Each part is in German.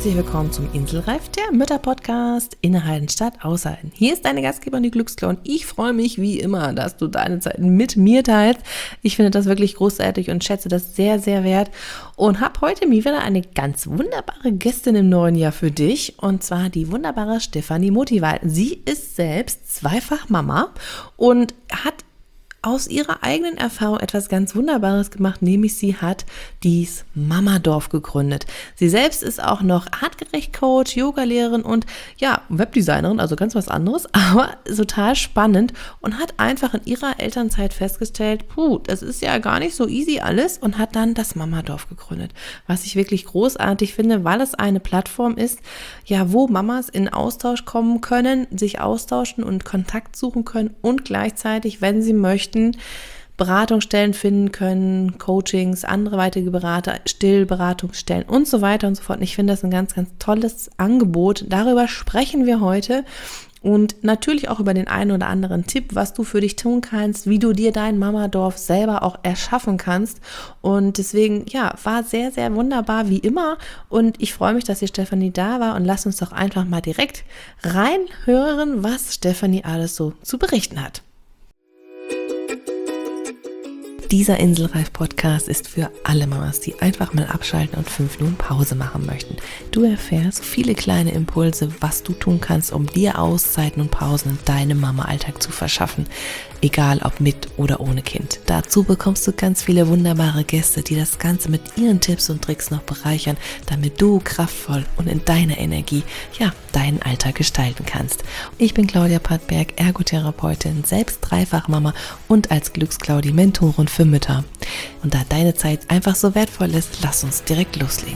herzlich willkommen zum Inselreif, der Mütter-Podcast Innehalten statt Aushalten. Hier ist deine Gastgeberin, die Glücksklaue, und ich freue mich wie immer, dass du deine Zeit mit mir teilst. Ich finde das wirklich großartig und schätze das sehr, sehr wert und habe heute mir wieder eine ganz wunderbare Gästin im neuen Jahr für dich, und zwar die wunderbare Stefanie Motiwald. Sie ist selbst zweifach Mama und hat aus ihrer eigenen Erfahrung etwas ganz Wunderbares gemacht, nämlich sie hat dieses Mamadorf gegründet. Sie selbst ist auch noch Artgerecht-Coach, Yogalehrerin und ja, Webdesignerin, also ganz was anderes, aber total spannend, und hat einfach in ihrer Elternzeit festgestellt, das ist ja gar nicht so easy alles, und hat dann das Mamadorf gegründet. Was ich wirklich großartig finde, weil es eine Plattform ist, ja, wo Mamas in Austausch kommen können, sich austauschen und Kontakt suchen können und gleichzeitig, wenn sie möchten, Beratungsstellen finden können, Coachings, andere weitere Berater, Stillberatungsstellen und so weiter und so fort. Und ich finde das ein ganz, ganz tolles Angebot. Darüber sprechen wir heute und natürlich auch über den einen oder anderen Tipp, was du für dich tun kannst, wie du dir dein Mamadorf selber auch erschaffen kannst. Und deswegen, ja, war sehr, sehr wunderbar wie immer. Und ich freue mich, dass hier Stefanie da war, und lass uns doch einfach mal direkt reinhören, was Stefanie alles so zu berichten hat. Dieser Inselreif-Podcast ist für alle Mamas, die einfach mal abschalten und 5 Minuten Pause machen möchten. Du erfährst viele kleine Impulse, was du tun kannst, um dir Auszeiten und Pausen in deinem Mama-Alltag zu verschaffen. Egal ob mit oder ohne Kind. Dazu bekommst du ganz viele wunderbare Gäste, die das Ganze mit ihren Tipps und Tricks noch bereichern, damit du kraftvoll und in deiner Energie, ja, deinen Alltag gestalten kannst. Ich bin Claudia Pattberg, Ergotherapeutin, selbst Dreifachmama und als Glücksklaue die Mentorin für Mütter. Und da deine Zeit einfach so wertvoll ist, lass uns direkt loslegen.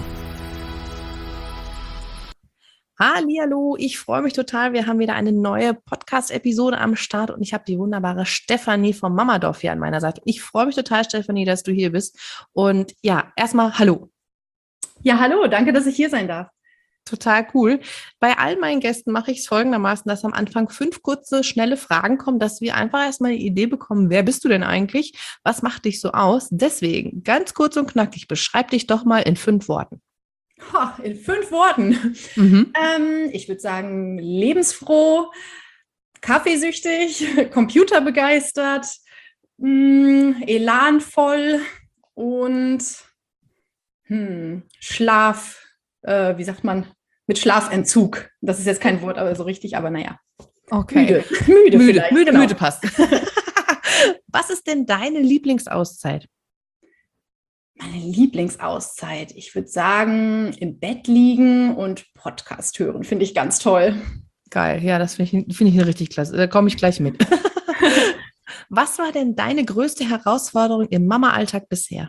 Hallihallo, ich freue mich total. Wir haben wieder eine neue Podcast-Episode am Start und ich habe die wunderbare Stefanie vom Mamadorf hier an meiner Seite. Ich freue mich total, Stefanie, dass du hier bist. Und ja, erstmal hallo. Ja, hallo, danke, dass ich hier sein darf. Total cool. Bei all meinen Gästen mache ich es folgendermaßen, dass am Anfang 5 kurze, schnelle Fragen kommen, dass wir einfach erstmal eine Idee bekommen, wer bist du denn eigentlich? Was macht dich so aus? Deswegen, ganz kurz und knackig, beschreib dich doch mal in 5 Worten. In 5 Worten. Ich würde sagen, lebensfroh, kaffeesüchtig, computerbegeistert, elanvoll und wie sagt man, mit Schlafentzug. Das ist jetzt kein Wort, aber so richtig, aber naja. Okay. Müde passt. Was ist denn deine Lieblingsauszeit? Meine Lieblingsauszeit, ich würde sagen, im Bett liegen und Podcast hören, finde ich ganz toll. Geil, ja, das finde ich richtig klasse. Da komme ich gleich mit. Was war denn deine größte Herausforderung im Mama-Alltag bisher?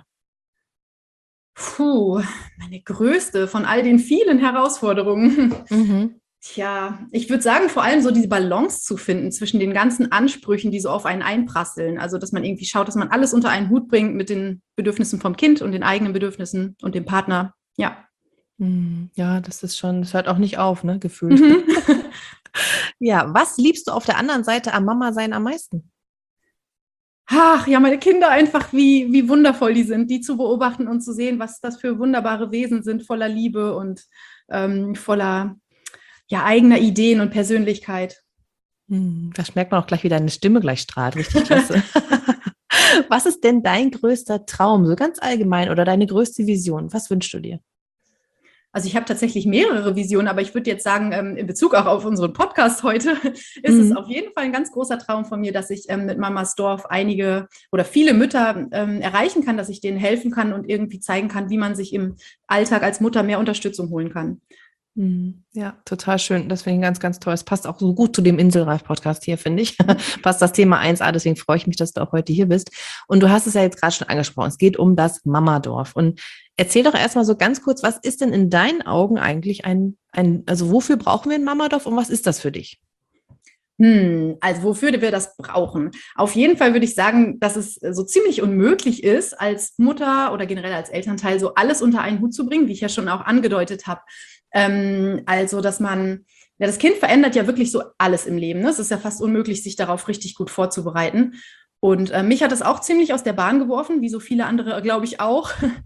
Meine größte von all den vielen Herausforderungen. Tja, ich würde sagen, vor allem so diese Balance zu finden zwischen den ganzen Ansprüchen, die so auf einen einprasseln. Also, dass man irgendwie schaut, dass man alles unter einen Hut bringt mit den Bedürfnissen vom Kind und den eigenen Bedürfnissen und dem Partner. Ja. Ja, das hört auch nicht auf, ne, gefühlt. Ja, was liebst du auf der anderen Seite am Mama-Sein am meisten? Ach ja, meine Kinder einfach, wie wundervoll die sind, die zu beobachten und zu sehen, was das für wunderbare Wesen sind, voller Liebe und voller eigener Ideen und Persönlichkeit. Das merkt man auch gleich, wie deine Stimme gleich strahlt. Richtig klasse. Was ist denn dein größter Traum, so ganz allgemein, oder deine größte Vision? Was wünschst du dir? Also ich habe tatsächlich mehrere Visionen, aber ich würde jetzt sagen, in Bezug auch auf unseren Podcast heute, ist es auf jeden Fall ein ganz großer Traum von mir, dass ich mit Mamas Dorf einige oder viele Mütter erreichen kann, dass ich denen helfen kann und irgendwie zeigen kann, wie man sich im Alltag als Mutter mehr Unterstützung holen kann. Ja, total schön. Das finde ich ganz, ganz toll. Es passt auch so gut zu dem Inselreif-Podcast hier, finde ich. Passt das Thema 1a, deswegen freue ich mich, dass du auch heute hier bist. Und du hast es ja jetzt gerade schon angesprochen. Es geht um das Mamadorf. Und erzähl doch erstmal so ganz kurz, was ist denn in deinen Augen eigentlich also wofür brauchen wir ein Mamadorf und was ist das für dich? Also wofür wir das brauchen? Auf jeden Fall würde ich sagen, dass es so ziemlich unmöglich ist, als Mutter oder generell als Elternteil so alles unter einen Hut zu bringen, wie ich ja schon auch angedeutet habe. Also, dass man, das Kind verändert ja wirklich so alles im Leben. Ne? Es ist ja fast unmöglich, sich darauf richtig gut vorzubereiten. Und mich hat das auch ziemlich aus der Bahn geworfen, wie so viele andere, glaube ich, auch.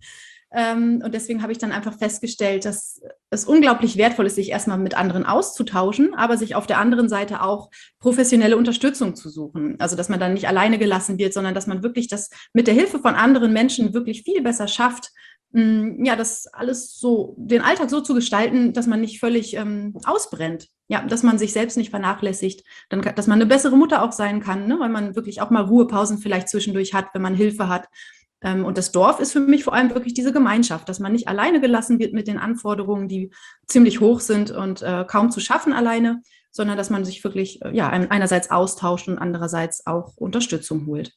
Und deswegen habe ich dann einfach festgestellt, dass es unglaublich wertvoll ist, sich erstmal mit anderen auszutauschen, aber sich auf der anderen Seite auch professionelle Unterstützung zu suchen. Also, dass man dann nicht alleine gelassen wird, sondern dass man wirklich das mit der Hilfe von anderen Menschen wirklich viel besser schafft, ja, das alles so, den Alltag so zu gestalten, dass man nicht völlig ausbrennt. Ja, dass man sich selbst nicht vernachlässigt, dann, dass man eine bessere Mutter auch sein kann, ne? Weil man wirklich auch mal Ruhepausen vielleicht zwischendurch hat, wenn man Hilfe hat. Und das Dorf ist für mich vor allem wirklich diese Gemeinschaft, dass man nicht alleine gelassen wird mit den Anforderungen, die ziemlich hoch sind und kaum zu schaffen alleine, sondern dass man sich wirklich ja, einerseits austauscht und andererseits auch Unterstützung holt.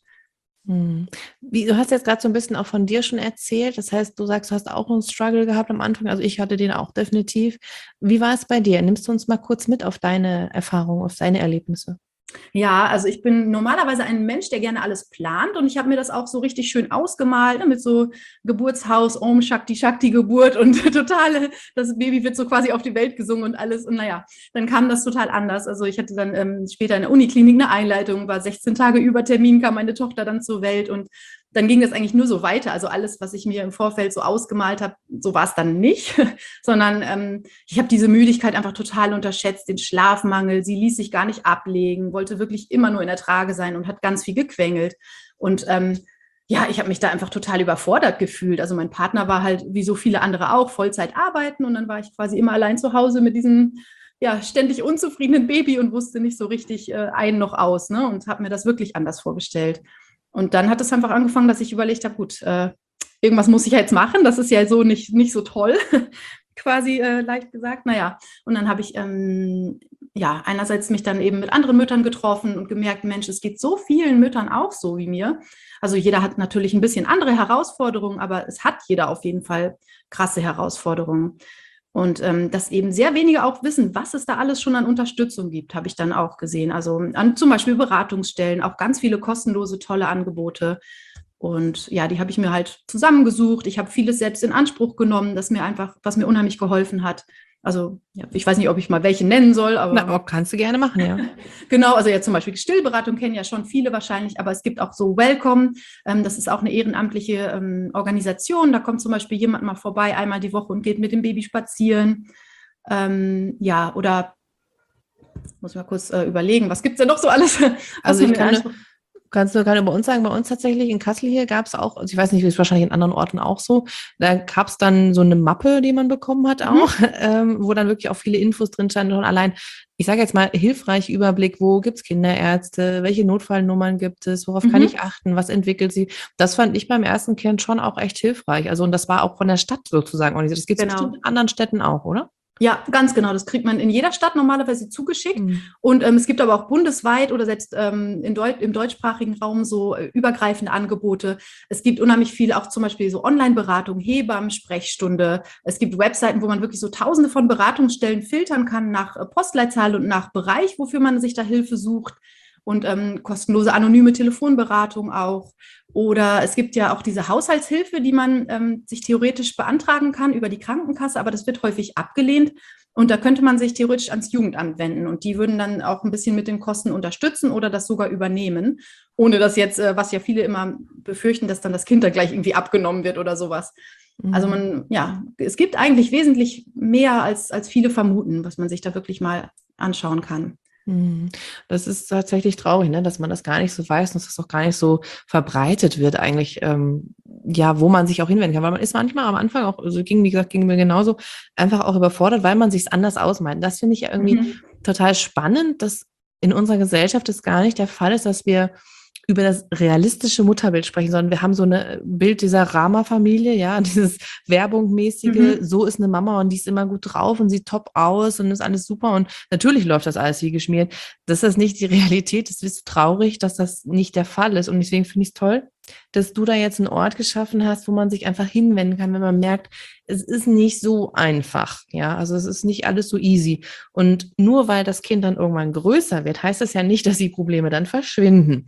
Du hast jetzt gerade so ein bisschen auch von dir schon erzählt. Das heißt, du sagst, du hast auch einen Struggle gehabt am Anfang. Also ich hatte den auch definitiv. Wie war es bei dir? Nimmst du uns mal kurz mit auf deine Erfahrungen, auf deine Erlebnisse? Ja, also ich bin normalerweise ein Mensch, der gerne alles plant und ich habe mir das auch so richtig schön ausgemalt, ne, mit so Geburtshaus, Om Shakti Shakti Geburt und totale, das Baby wird so quasi auf die Welt gesungen und alles und naja, dann kam das total anders. Also ich hatte dann später in der Uniklinik eine Einleitung, war 16 Tage über Termin, kam meine Tochter dann zur Welt und dann ging das eigentlich nur so weiter. Also alles, was ich mir im Vorfeld so ausgemalt habe, so war es dann nicht, sondern ich habe diese Müdigkeit einfach total unterschätzt, den Schlafmangel. Sie ließ sich gar nicht ablegen, wollte wirklich immer nur in der Trage sein und hat ganz viel gequengelt. Und ja, ich habe mich da einfach total überfordert gefühlt. Also mein Partner war halt, wie so viele andere auch, Vollzeit arbeiten und dann war ich quasi immer allein zu Hause mit diesem ja, ständig unzufriedenen Baby und wusste nicht so richtig ein noch aus, ne? Und habe mir das wirklich anders vorgestellt. Und dann hat es einfach angefangen, dass ich überlegt habe, gut, irgendwas muss ich jetzt machen. Das ist ja so nicht so toll, quasi leicht gesagt. Naja, und dann habe ich ja einerseits mich dann eben mit anderen Müttern getroffen und gemerkt, Mensch, es geht so vielen Müttern auch so wie mir. Also jeder hat natürlich ein bisschen andere Herausforderungen, aber es hat jeder auf jeden Fall krasse Herausforderungen. Und dass eben sehr wenige auch wissen, was es da alles schon an Unterstützung gibt, habe ich dann auch gesehen. Also an zum Beispiel Beratungsstellen, auch ganz viele kostenlose, tolle Angebote. Und ja, die habe ich mir halt zusammengesucht. Ich habe vieles selbst in Anspruch genommen, das mir einfach, was mir unheimlich geholfen hat. Also ja, ich weiß nicht, ob ich mal welche nennen soll, aber. Na, kannst du gerne machen, ja. Genau, also ja zum Beispiel Stillberatung kennen ja schon viele wahrscheinlich, aber es gibt auch so Welcome. Das ist auch eine ehrenamtliche Organisation. Da kommt zum Beispiel jemand mal vorbei, einmal die Woche und geht mit dem Baby spazieren. Ja, oder muss ich mal kurz überlegen, was gibt es denn noch so alles? Also kannst du gerade bei uns sagen, bei uns tatsächlich in Kassel hier gab es auch, also ich weiß nicht, wie es wahrscheinlich in anderen Orten auch so, da gab es dann so eine Mappe, die man bekommen hat auch, wo dann wirklich auch viele Infos drin standen und allein, ich sage jetzt mal, hilfreich Überblick, wo gibt es Kinderärzte, welche Notfallnummern gibt es, worauf kann ich achten, was entwickelt sie. Das fand ich beim ersten Kind schon auch echt hilfreich. Also und das war auch von der Stadt sozusagen organisiert. Das gibt es bestimmt in anderen Städten auch, oder? Ja, ganz genau. Das kriegt man in jeder Stadt normalerweise zugeschickt. Und es gibt aber auch bundesweit oder selbst im deutschsprachigen Raum so übergreifende Angebote. Es gibt unheimlich viel, auch zum Beispiel so Online-Beratung, Hebammen, Sprechstunde. Es gibt Webseiten, wo man wirklich so tausende von Beratungsstellen filtern kann nach Postleitzahl und nach Bereich, wofür man sich da Hilfe sucht. Und kostenlose anonyme Telefonberatung auch. Oder es gibt ja auch diese Haushaltshilfe, die man sich theoretisch beantragen kann über die Krankenkasse, aber das wird häufig abgelehnt. Und da könnte man sich theoretisch ans Jugendamt wenden und die würden dann auch ein bisschen mit den Kosten unterstützen oder das sogar übernehmen, ohne dass jetzt, was ja viele immer befürchten, dass dann das Kind dann gleich irgendwie abgenommen wird oder sowas. Also es gibt eigentlich wesentlich mehr als viele vermuten, was man sich da wirklich mal anschauen kann. Das ist tatsächlich traurig, ne, dass man das gar nicht so weiß und dass das auch gar nicht so verbreitet wird eigentlich, ja, wo man sich auch hinwenden kann, weil man ist manchmal am Anfang auch, also wie gesagt, ging mir genauso, einfach auch überfordert, weil man sich es anders ausmeint. Das finde ich ja irgendwie total spannend, dass in unserer Gesellschaft es gar nicht der Fall ist, dass wir über das realistische Mutterbild sprechen, sondern wir haben so ein Bild dieser Rama-Familie, ja, dieses Werbungmäßige, so ist eine Mama und die ist immer gut drauf und sieht top aus und ist alles super und natürlich läuft das alles wie geschmiert. Das ist nicht die Realität, es ist traurig, dass das nicht der Fall ist und deswegen finde ich es toll, dass du da jetzt einen Ort geschaffen hast, wo man sich einfach hinwenden kann, wenn man merkt, es ist nicht so einfach, ja, also es ist nicht alles so easy und nur weil das Kind dann irgendwann größer wird, heißt das ja nicht, dass die Probleme dann verschwinden.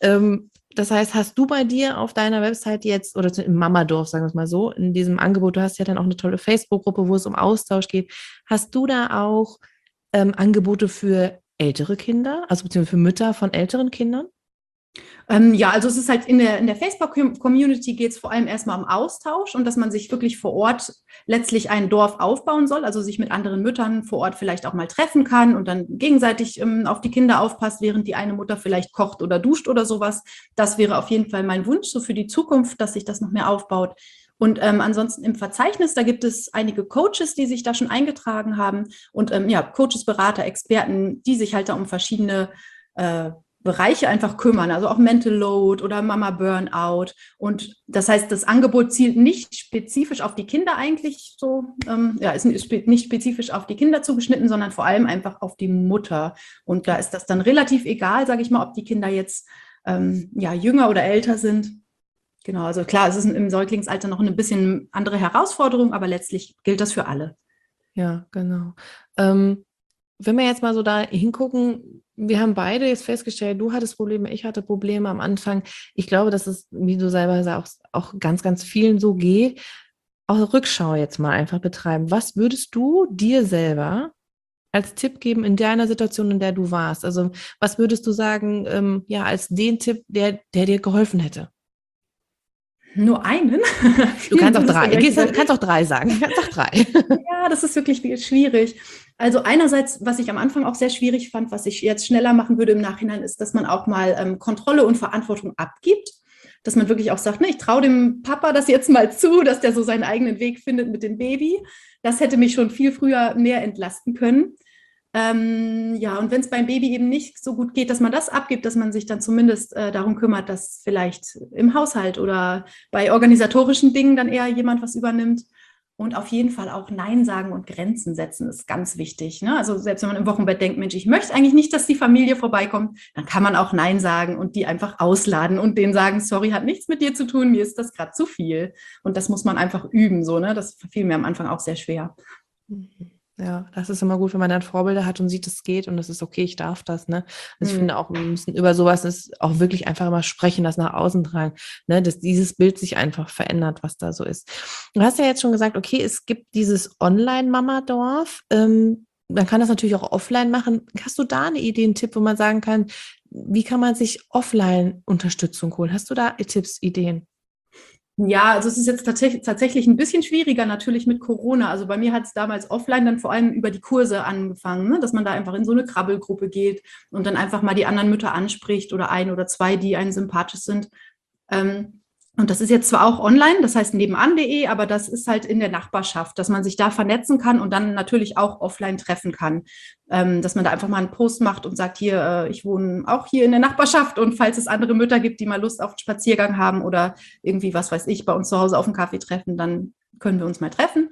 Das heißt, hast du bei dir auf deiner Website jetzt, oder im Mamadorf, sagen wir es mal so, in diesem Angebot, du hast ja dann auch eine tolle Facebook-Gruppe, wo es um Austausch geht, hast du da auch Angebote für ältere Kinder, also beziehungsweise für Mütter von älteren Kindern? Ja, also es ist halt in der Facebook-Community geht es vor allem erstmal um Austausch und dass man sich wirklich vor Ort letztlich ein Dorf aufbauen soll, also sich mit anderen Müttern vor Ort vielleicht auch mal treffen kann und dann gegenseitig auf die Kinder aufpasst, während die eine Mutter vielleicht kocht oder duscht oder sowas. Das wäre auf jeden Fall mein Wunsch so für die Zukunft, dass sich das noch mehr aufbaut. Und ansonsten im Verzeichnis, da gibt es einige Coaches, die sich da schon eingetragen haben und ja, Coaches, Berater, Experten, die sich halt da um verschiedene Bereiche einfach kümmern, also auch Mental Load oder Mama Burnout. Und das heißt, das Angebot zielt nicht spezifisch auf die Kinder eigentlich so, ja, ist nicht spezifisch auf die Kinder zugeschnitten, sondern vor allem einfach auf die Mutter. Und da ist das dann relativ egal, sage ich mal, ob die Kinder jetzt ja, jünger oder älter sind. Genau, also klar, es ist im Säuglingsalter noch eine bisschen andere Herausforderung, aber letztlich gilt das für alle. Ja, genau. Wenn wir jetzt mal so da hingucken, wir haben beide jetzt festgestellt, du hattest Probleme, ich hatte Probleme am Anfang. Ich glaube, dass es, wie du selber sagst, auch ganz, ganz vielen so geht. Auch Rückschau jetzt mal einfach betreiben. Was würdest du dir selber als Tipp geben in deiner Situation, in der du warst? Also was würdest du sagen, ja, als den Tipp, der dir geholfen hätte? Nur einen? Du kannst auch drei. Kannst auch drei sagen. Du kannst auch drei. Ja, das ist wirklich schwierig. Also einerseits, was ich am Anfang auch sehr schwierig fand, was ich jetzt schneller machen würde im Nachhinein, ist, dass man auch mal Kontrolle und Verantwortung abgibt. Dass man wirklich auch sagt, ne, ich traue dem Papa das jetzt mal zu, dass der so seinen eigenen Weg findet mit dem Baby. Das hätte mich schon viel früher mehr entlasten können. Ja, und wenn es beim Baby eben nicht so gut geht, dass man das abgibt, dass man sich dann zumindest darum kümmert, dass vielleicht im Haushalt oder bei organisatorischen Dingen dann eher jemand was übernimmt. Und auf jeden Fall auch Nein sagen und Grenzen setzen ist ganz wichtig. Ne? Also selbst wenn man im Wochenbett denkt, Mensch, ich möchte eigentlich nicht, dass die Familie vorbeikommt, dann kann man auch Nein sagen und die einfach ausladen und denen sagen, sorry, hat nichts mit dir zu tun, mir ist das gerade zu viel. Und das muss man einfach üben. So, ne? Das fiel mir am Anfang auch sehr schwer. Ja, das ist immer gut, wenn man dann Vorbilder hat und sieht, es geht und es ist okay, ich darf das, ne? Also ich finde auch, wir müssen über sowas ist auch wirklich einfach immer sprechen, das nach außen tragen, ne? Dass dieses Bild sich einfach verändert, was da so ist. Du hast ja jetzt schon gesagt, okay, es gibt dieses Online-Mama-Dorf, man kann das natürlich auch offline machen. Hast du da eine Idee, einen Tipp, wo man sagen kann, wie kann man sich offline Unterstützung holen? Hast du da Tipps, Ideen? Ja, also es ist jetzt tatsächlich ein bisschen schwieriger natürlich mit Corona. Also bei mir hat es damals offline dann vor allem über die Kurse angefangen, ne? Dass man da einfach in so eine Krabbelgruppe geht und dann einfach mal die anderen Mütter anspricht oder ein oder zwei, die einem sympathisch sind. Und das ist jetzt zwar auch online, das heißt nebenan.de, aber das ist halt in der Nachbarschaft, dass man sich da vernetzen kann und dann natürlich auch offline treffen kann. Dass man da einfach mal einen Post macht und sagt, hier, ich wohne auch hier in der Nachbarschaft und falls es andere Mütter gibt, die mal Lust auf einen Spaziergang haben oder irgendwie, was weiß ich, bei uns zu Hause auf einen Kaffee treffen, dann können wir uns mal treffen.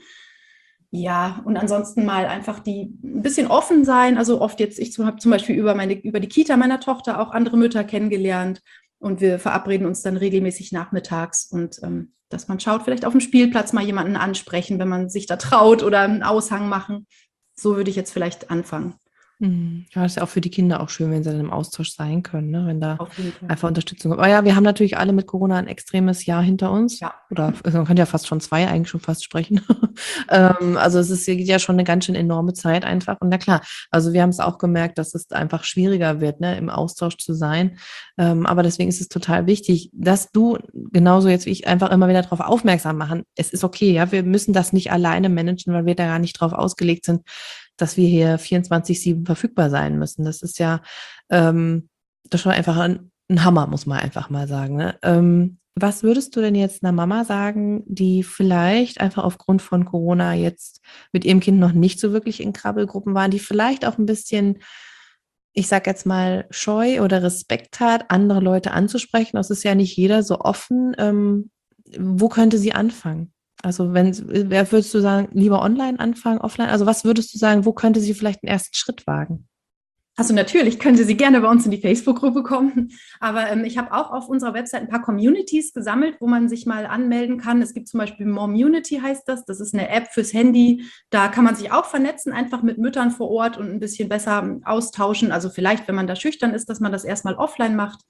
Ja, und ansonsten mal einfach die ein bisschen offen sein. Also oft jetzt, ich habe zum Beispiel über die Kita meiner Tochter auch andere Mütter kennengelernt und wir verabreden uns dann regelmäßig nachmittags und dass man schaut, vielleicht auf dem Spielplatz mal jemanden ansprechen, wenn man sich da traut oder einen Aushang machen. So würde ich jetzt vielleicht anfangen. Ja, das ist ja auch für die Kinder auch schön, wenn sie dann im Austausch sein können, ne? Wenn da Auf jeden Fall. einfach Unterstützung kommt. Aber ja, wir haben natürlich alle mit Corona ein extremes Jahr hinter uns. Ja. Oder also man kann ja fast schon zwei eigentlich schon fast sprechen. Also es geht ja schon eine ganz schön enorme Zeit einfach. Und na klar, also wir haben es auch gemerkt, dass es einfach schwieriger wird, ne, im Austausch zu sein. Aber deswegen ist es total wichtig, dass du genauso jetzt wie ich einfach immer wieder darauf aufmerksam machen. Es ist okay, ja, wir müssen das nicht alleine managen, weil wir da gar nicht drauf ausgelegt sind, dass wir hier 24/7 verfügbar sein müssen. Das ist ja das ist schon einfach ein Hammer, muss man einfach mal sagen. Ne? Was würdest du denn jetzt einer Mama sagen, die vielleicht einfach aufgrund von Corona jetzt mit ihrem Kind noch nicht so wirklich in Krabbelgruppen waren, die vielleicht auch ein bisschen, ich sag jetzt mal, scheu oder Respekt hat, andere Leute anzusprechen? Das ist ja nicht jeder so offen. Wo könnte sie anfangen? Also wer würdest du sagen, lieber online anfangen, offline? Also was würdest du sagen, wo könnte sie vielleicht einen ersten Schritt wagen? Also natürlich könnte sie gerne bei uns in die Facebook-Gruppe kommen, aber ich habe auch auf unserer Website ein paar Communities gesammelt, wo man sich mal anmelden kann. Es gibt zum Beispiel Momunity heißt das. Das ist eine App fürs Handy. Da kann man sich auch vernetzen, einfach mit Müttern vor Ort und ein bisschen besser austauschen. Also vielleicht, wenn man da schüchtern ist, dass man das erstmal offline macht.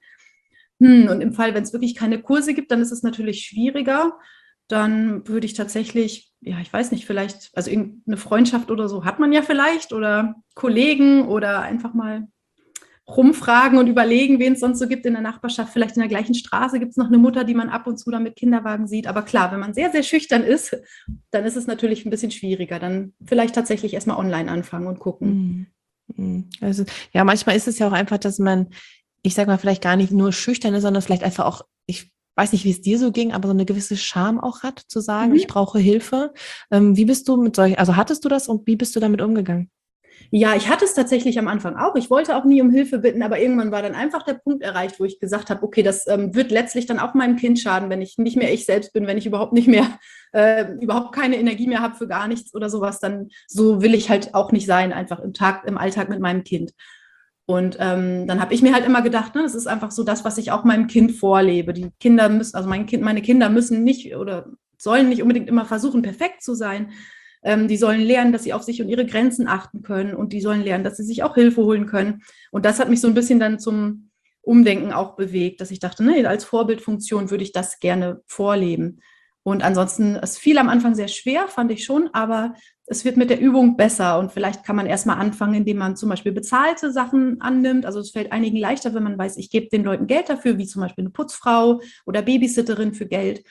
Und im Fall, wenn es wirklich keine Kurse gibt, dann ist es natürlich schwieriger. Dann würde ich tatsächlich, ja, ich weiß nicht, vielleicht, also irgendeine Freundschaft oder so hat man ja vielleicht oder Kollegen oder einfach mal rumfragen und überlegen, wen es sonst so gibt in der Nachbarschaft. Vielleicht in der gleichen Straße gibt es noch eine Mutter, die man ab und zu dann mit Kinderwagen sieht. Aber klar, wenn man sehr, sehr schüchtern ist, dann ist es natürlich ein bisschen schwieriger. Dann vielleicht tatsächlich erstmal online anfangen und gucken. Also, ja, manchmal ist es ja auch einfach, dass man, ich sag mal, vielleicht gar nicht nur schüchtern ist, sondern vielleicht einfach auch, ich weiß nicht, wie es dir so ging, aber so eine gewisse Scham auch hat, zu sagen, ich brauche Hilfe. Wie bist du mit solchen, also hattest du das und wie bist du damit umgegangen? Ja, ich hatte es tatsächlich am Anfang auch. Ich wollte auch nie um Hilfe bitten, aber irgendwann war dann einfach der Punkt erreicht, wo ich gesagt habe, okay, das wird letztlich dann auch meinem Kind schaden, wenn ich nicht mehr ich selbst bin, wenn ich überhaupt nicht mehr, überhaupt keine Energie mehr habe für gar nichts oder sowas, dann so will ich halt auch nicht sein, einfach im Alltag mit meinem Kind. Und dann habe ich mir halt immer gedacht, ne, das ist einfach so das, was ich auch meinem Kind vorlebe. Die Kinder müssen, also meine Kinder müssen nicht oder sollen nicht unbedingt immer versuchen, perfekt zu sein. Die sollen lernen, dass sie auf sich und ihre Grenzen achten können und die sollen lernen, dass sie sich auch Hilfe holen können. Und das hat mich so ein bisschen dann zum Umdenken auch bewegt, dass ich dachte, ne, als Vorbildfunktion würde ich das gerne vorleben. Und ansonsten, es fiel am Anfang sehr schwer, fand ich schon, aber es wird mit der Übung besser und vielleicht kann man erstmal anfangen, indem man zum Beispiel bezahlte Sachen annimmt. Also es fällt einigen leichter, wenn man weiß, ich gebe den Leuten Geld dafür, wie zum Beispiel eine Putzfrau oder Babysitterin für Geld.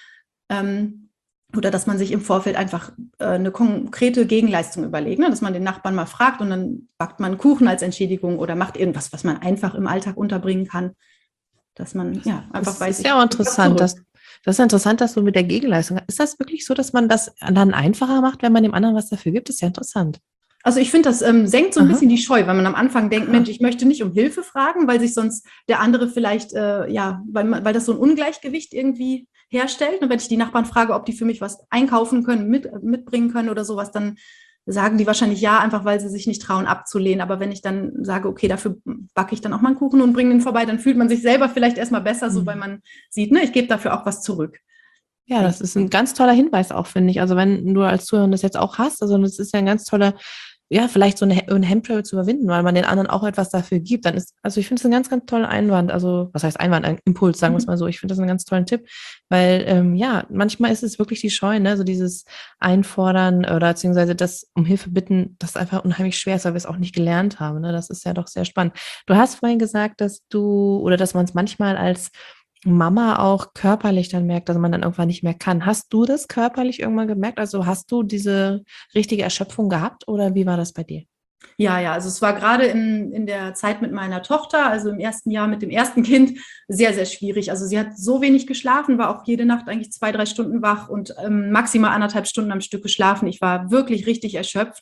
Oder dass man sich im Vorfeld einfach eine konkrete Gegenleistung überlegt, ne? Dass man den Nachbarn mal fragt und dann backt man Kuchen als Entschädigung oder macht irgendwas, was man einfach im Alltag unterbringen kann. Dass man ja einfach Das weiß, ist ja auch interessant, das ist interessant, dass du mit der Gegenleistung, ist das wirklich so, dass man das dann einfacher macht, wenn man dem anderen was dafür gibt? Das ist ja interessant. Also ich finde, das senkt so ein Aha. bisschen die Scheu, wenn man am Anfang denkt, Mensch, ich möchte nicht um Hilfe fragen, weil sich sonst der andere vielleicht, weil das so ein Ungleichgewicht irgendwie herstellt. Und wenn ich die Nachbarn frage, ob die für mich was einkaufen können, mitbringen können oder sowas, dann sagen die wahrscheinlich ja, einfach weil sie sich nicht trauen abzulehnen. Aber wenn ich dann sage, okay, dafür backe ich dann auch mal einen Kuchen und bringe den vorbei, dann fühlt man sich selber vielleicht erstmal besser, so weil man sieht, ne, ich gebe dafür auch was zurück. Ja, das ist ein ganz toller Hinweis auch, finde ich. Also wenn du als Zuhörer das jetzt auch hast, also das ist ja ein ganz toller, ja, vielleicht so eine Hemmschwelle zu überwinden, weil man den anderen auch etwas dafür gibt, dann ist, also ich finde es ein ganz, ganz toller Einwand, also was heißt Einwand, ein Impuls, sagen wir es mal so, ich finde das einen ganz tollen Tipp, weil ja, manchmal ist es wirklich die Scheu, ne, so dieses Einfordern oder beziehungsweise das um Hilfe bitten, das einfach unheimlich schwer ist, weil wir es auch nicht gelernt haben, ne, das ist ja doch sehr spannend. Du hast vorhin gesagt, dass du, oder dass man es manchmal als Mama auch körperlich dann merkt, dass man dann irgendwann nicht mehr kann. Hast du das körperlich irgendwann gemerkt? Also hast du diese richtige Erschöpfung gehabt oder wie war das bei dir? Ja, also es war gerade in der Zeit mit meiner Tochter, also im ersten Jahr mit dem ersten Kind, sehr, sehr schwierig. Also sie hat so wenig geschlafen, war auch jede Nacht eigentlich 2, 3 Stunden wach und maximal 1,5 Stunden am Stück geschlafen. Ich war wirklich richtig erschöpft.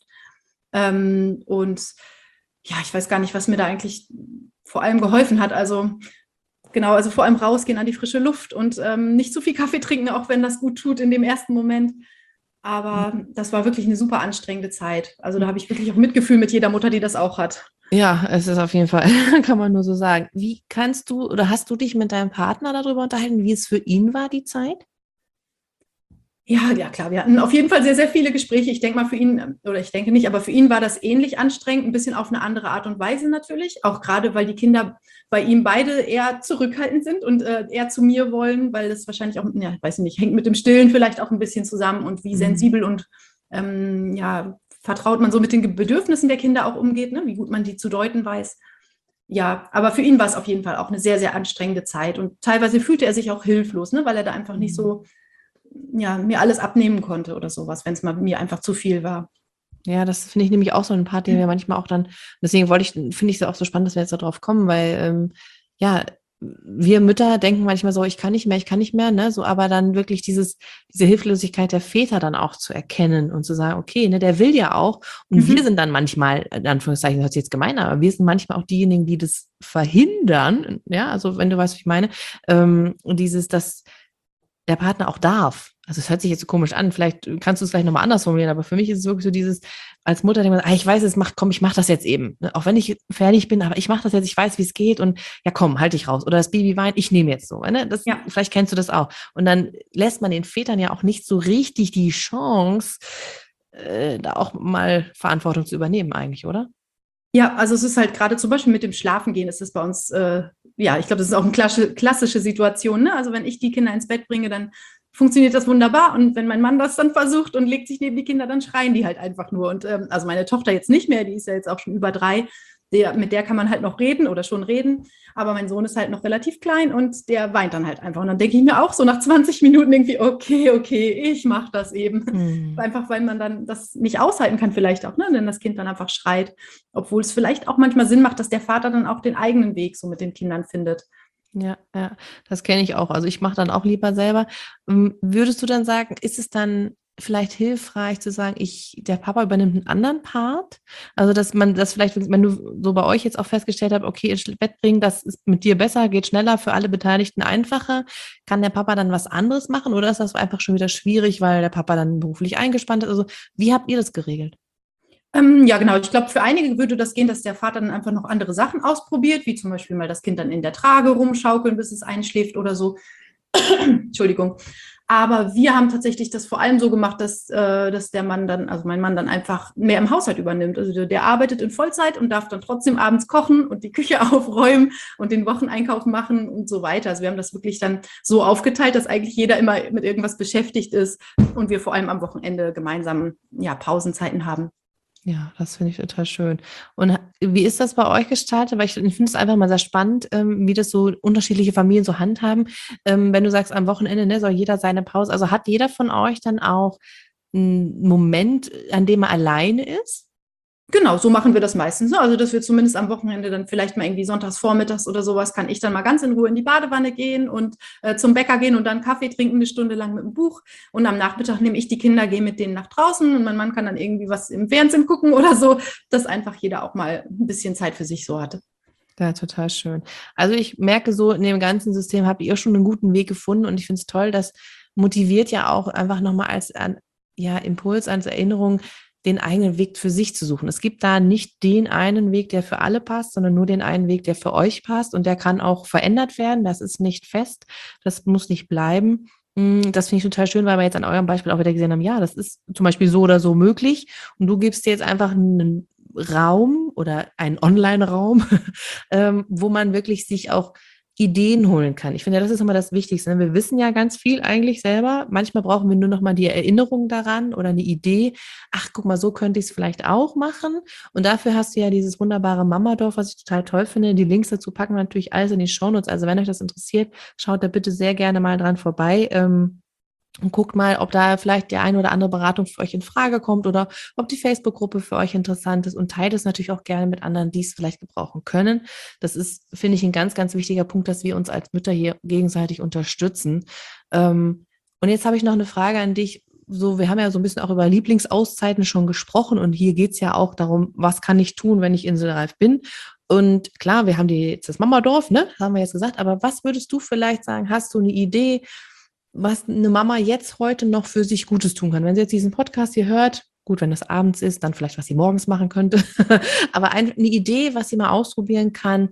Und ja, ich weiß gar nicht, was mir da eigentlich vor allem geholfen hat. Also genau, also vor allem rausgehen an die frische Luft und nicht zu viel Kaffee trinken, auch wenn das gut tut in dem ersten Moment. Aber das war wirklich eine super anstrengende Zeit. Also da habe ich wirklich auch Mitgefühl mit jeder Mutter, die das auch hat. Ja, es ist auf jeden Fall, kann man nur so sagen. Wie kannst du oder hast du dich mit deinem Partner darüber unterhalten, wie es für ihn war, die Zeit? Ja, klar. Wir hatten auf jeden Fall sehr, sehr viele Gespräche. Ich denke mal für ihn, oder ich denke nicht, aber für ihn war das ähnlich anstrengend, ein bisschen auf eine andere Art und Weise natürlich. Auch gerade, weil die Kinder bei ihm beide eher zurückhaltend sind und eher zu mir wollen, weil das wahrscheinlich auch, ja, ich weiß nicht, hängt mit dem Stillen vielleicht auch ein bisschen zusammen und wie sensibel und ja, vertraut man so mit den Bedürfnissen der Kinder auch umgeht, ne? Wie gut man die zu deuten weiß. Ja, aber für ihn war es auf jeden Fall auch eine sehr, sehr anstrengende Zeit. Und teilweise fühlte er sich auch hilflos, ne? Weil er da einfach nicht so ja, mir alles abnehmen konnte oder sowas, wenn es mal mir einfach zu viel war. Ja, das finde ich nämlich auch so ein Part, den wir manchmal auch dann, deswegen finde ich es auch so spannend, dass wir jetzt darauf kommen, weil ja, wir Mütter denken manchmal so, ich kann nicht mehr, ne, so, aber dann wirklich diese Hilflosigkeit der Väter dann auch zu erkennen und zu sagen, okay, ne, der will ja auch und wir sind dann manchmal, in Anführungszeichen, das hört sich jetzt gemein an, aber wir sind manchmal auch diejenigen, die das verhindern, ja, also wenn du weißt, was ich meine, und dass der Partner auch darf. Also es hört sich jetzt so komisch an, vielleicht kannst du es gleich nochmal anders formulieren, aber für mich ist es wirklich so dieses, als Mutter denkt man, ich weiß, ich mache das jetzt eben. Auch wenn ich fertig bin, aber ich mache das jetzt, ich weiß, wie es geht und ja komm, halt dich raus. Oder das Baby weint, ich nehme jetzt so. Ne? Ja. Vielleicht kennst du das auch. Und dann lässt man den Vätern ja auch nicht so richtig die Chance, da auch mal Verantwortung zu übernehmen eigentlich, oder? Ja, also es ist halt gerade zum Beispiel mit dem Schlafengehen ist es bei uns, ja, ich glaube, das ist auch eine klassische Situation. Ne? Also wenn ich die Kinder ins Bett bringe, dann funktioniert das wunderbar. Und wenn mein Mann das dann versucht und legt sich neben die Kinder, dann schreien die halt einfach nur. Und also meine Tochter jetzt nicht mehr, die ist ja jetzt auch schon über 3. mit der kann man halt noch reden oder schon reden, aber mein Sohn ist halt noch relativ klein und der weint dann halt einfach. Und dann denke ich mir auch so nach 20 Minuten irgendwie, okay, ich mache das eben. Hm. Einfach, weil man dann das nicht aushalten kann vielleicht auch, ne? Wenn das Kind dann einfach schreit, obwohl es vielleicht auch manchmal Sinn macht, dass der Vater dann auch den eigenen Weg so mit den Kindern findet. Ja, ja, das kenne ich auch. Also ich mache dann auch lieber selber. Würdest du dann sagen, ist es dann vielleicht hilfreich zu sagen, der Papa übernimmt einen anderen Part? Also dass man das vielleicht, wenn du so bei euch jetzt auch festgestellt habt, okay, ins Bett bringen, das ist mit dir besser, geht schneller, für alle Beteiligten einfacher, kann der Papa dann was anderes machen oder ist das einfach schon wieder schwierig, weil der Papa dann beruflich eingespannt ist? Also wie habt ihr das geregelt? Ja, genau. Ich glaube, für einige würde das gehen, dass der Vater dann einfach noch andere Sachen ausprobiert, wie zum Beispiel mal das Kind dann in der Trage rumschaukeln, bis es einschläft oder so. Entschuldigung. Aber wir haben tatsächlich das vor allem so gemacht, dass der Mann dann, also mein Mann dann einfach mehr im Haushalt übernimmt. Also der arbeitet in Vollzeit und darf dann trotzdem abends kochen und die Küche aufräumen und den Wocheneinkauf machen und so weiter. Also wir haben das wirklich dann so aufgeteilt, dass eigentlich jeder immer mit irgendwas beschäftigt ist und wir vor allem am Wochenende gemeinsam ja, Pausenzeiten haben. Ja, das finde ich total schön. Und wie ist das bei euch gestaltet? Weil ich finde es einfach mal sehr spannend, wie das so unterschiedliche Familien so handhaben. Wenn du sagst, am Wochenende, ne, soll jeder seine Pause. Also hat jeder von euch dann auch einen Moment, an dem er alleine ist? Genau, so machen wir das meistens. Ne? Also, dass wir zumindest am Wochenende dann vielleicht mal irgendwie sonntags vormittags oder sowas, kann ich dann mal ganz in Ruhe in die Badewanne gehen und zum Bäcker gehen und dann Kaffee trinken, eine Stunde lang mit dem Buch. Und am Nachmittag nehme ich die Kinder, gehe mit denen nach draußen und mein Mann kann dann irgendwie was im Fernsehen gucken oder so, dass einfach jeder auch mal ein bisschen Zeit für sich so hatte. Ja, total schön. Also ich merke so, in dem ganzen System habt ihr schon einen guten Weg gefunden und ich finde es toll, das motiviert ja auch einfach nochmal als ja, Impuls, als Erinnerung, den eigenen Weg für sich zu suchen. Es gibt da nicht den einen Weg, der für alle passt, sondern nur den einen Weg, der für euch passt und der kann auch verändert werden. Das ist nicht fest, das muss nicht bleiben. Das finde ich total schön, weil wir jetzt an eurem Beispiel auch wieder gesehen haben, ja, das ist zum Beispiel so oder so möglich und du gibst dir jetzt einfach einen Raum oder einen Online-Raum, wo man wirklich sich auch Ideen holen kann. Ich finde, das ist immer das Wichtigste. Ne? Wir wissen ja ganz viel eigentlich selber. Manchmal brauchen wir nur noch mal die Erinnerung daran oder eine Idee. Ach, guck mal, so könnte ich es vielleicht auch machen. Und dafür hast du ja dieses wunderbare Mamadorf, was ich total toll finde. Die Links dazu packen wir natürlich alles in die Shownotes. Also wenn euch das interessiert, schaut da bitte sehr gerne mal dran vorbei. Und guckt mal, ob da vielleicht die eine oder andere Beratung für euch in Frage kommt oder ob die Facebook-Gruppe für euch interessant ist und teilt es natürlich auch gerne mit anderen, die es vielleicht gebrauchen können. Das ist, finde ich, ein ganz, ganz wichtiger Punkt, dass wir uns als Mütter hier gegenseitig unterstützen. Und jetzt habe ich noch eine Frage an dich. So, wir haben ja so ein bisschen auch über Lieblingsauszeiten schon gesprochen und hier geht es ja auch darum, was kann ich tun, wenn ich inselreif bin? Und klar, wir haben jetzt das Mamadorf, ne? Haben wir jetzt gesagt, aber was würdest du vielleicht sagen? Hast du eine Idee, was eine Mama jetzt heute noch für sich Gutes tun kann? Wenn sie jetzt diesen Podcast hier hört, gut, wenn das abends ist, dann vielleicht, was sie morgens machen könnte, aber eine Idee, was sie mal ausprobieren kann,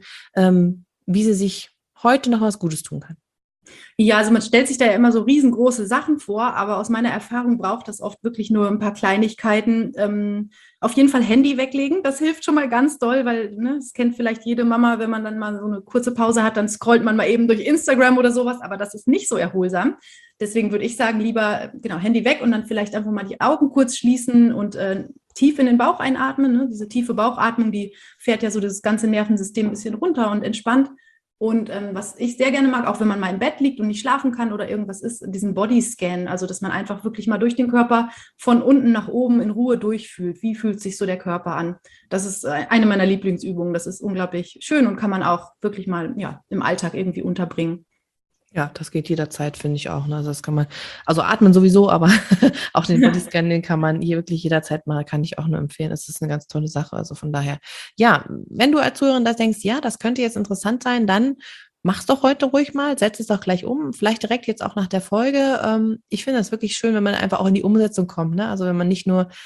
wie sie sich heute noch was Gutes tun kann. Ja, also man stellt sich da ja immer so riesengroße Sachen vor, aber aus meiner Erfahrung braucht das oft wirklich nur ein paar Kleinigkeiten. Auf jeden Fall Handy weglegen, das hilft schon mal ganz doll, weil ne, das kennt vielleicht jede Mama, wenn man dann mal so eine kurze Pause hat, dann scrollt man mal eben durch Instagram oder sowas, aber das ist nicht so erholsam. Deswegen würde ich sagen, lieber genau Handy weg und dann vielleicht einfach mal die Augen kurz schließen und tief in den Bauch einatmen. Ne? Diese tiefe Bauchatmung, die fährt ja so das ganze Nervensystem ein bisschen runter und entspannt. Und was ich sehr gerne mag, auch wenn man mal im Bett liegt und nicht schlafen kann oder irgendwas ist, diesen Bodyscan, also dass man einfach wirklich mal durch den Körper von unten nach oben in Ruhe durchfühlt. Wie fühlt sich so der Körper an? Das ist eine meiner Lieblingsübungen. Das ist unglaublich schön und kann man auch wirklich mal ja, im Alltag irgendwie unterbringen. Ja, das geht jederzeit, finde ich auch. Ne? Also das kann man, also atmen sowieso, aber auch den Bodyscan, den kann man hier wirklich jederzeit machen, kann ich auch nur empfehlen. Das ist eine ganz tolle Sache. Also von daher, ja, wenn du als Zuhörerin das denkst, ja, das könnte jetzt interessant sein, dann mach's doch heute ruhig mal, setz es doch gleich um, vielleicht direkt jetzt auch nach der Folge. Ich finde das wirklich schön, wenn man einfach auch in die Umsetzung kommt. Ne? Also wenn man nicht nur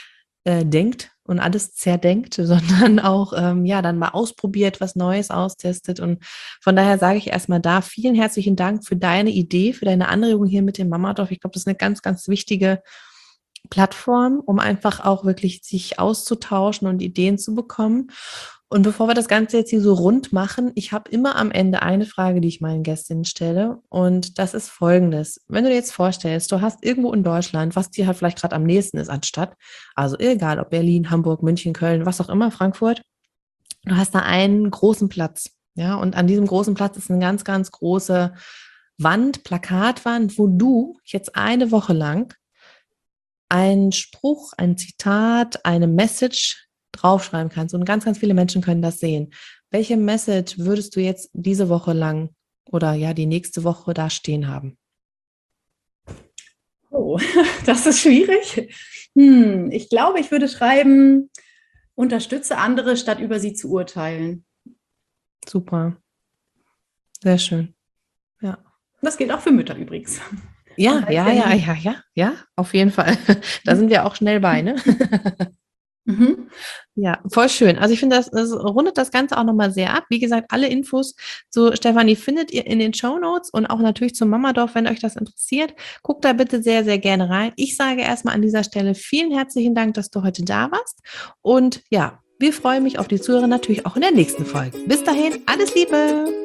denkt und alles zerdenkt, sondern auch ja dann mal ausprobiert, was Neues austestet. Und von daher sage ich erstmal da vielen herzlichen Dank für deine Idee, für deine Anregung hier mit dem Mamadorf. Ich glaube, das ist eine ganz, ganz wichtige Plattform, um einfach auch wirklich sich auszutauschen und Ideen zu bekommen. Und bevor wir das Ganze jetzt hier so rund machen, ich habe immer am Ende eine Frage, die ich meinen Gästinnen stelle. Und das ist folgendes. Wenn du dir jetzt vorstellst, du hast irgendwo in Deutschland, was dir halt vielleicht gerade am nächsten ist anstatt, also egal ob Berlin, Hamburg, München, Köln, was auch immer, Frankfurt, Du hast da einen großen Platz, ja, und an diesem großen Platz ist eine ganz, ganz große Wand, Plakatwand, wo du jetzt eine Woche lang einen Spruch, ein Zitat, eine Message draufschreiben kannst. Und ganz, ganz viele Menschen können das sehen. Welche Message würdest du jetzt diese Woche lang oder ja die nächste Woche da stehen haben? Oh, das ist schwierig. Ich glaube, ich würde schreiben, unterstütze andere, statt über sie zu urteilen. Super. Sehr schön. Ja. Das gilt auch für Mütter übrigens. Ja, auf jeden Fall. Da sind wir auch schnell bei, ne? Mhm. Ja, voll schön. Also ich finde, das rundet das Ganze auch nochmal sehr ab. Wie gesagt, alle Infos zu Stefanie findet ihr in den Shownotes und auch natürlich zum Mamadorf, wenn euch das interessiert. Guckt da bitte sehr, sehr gerne rein. Ich sage erstmal an dieser Stelle vielen herzlichen Dank, dass du heute da warst. Und ja, wir freuen mich auf die Zuhörer natürlich auch in der nächsten Folge. Bis dahin, alles Liebe!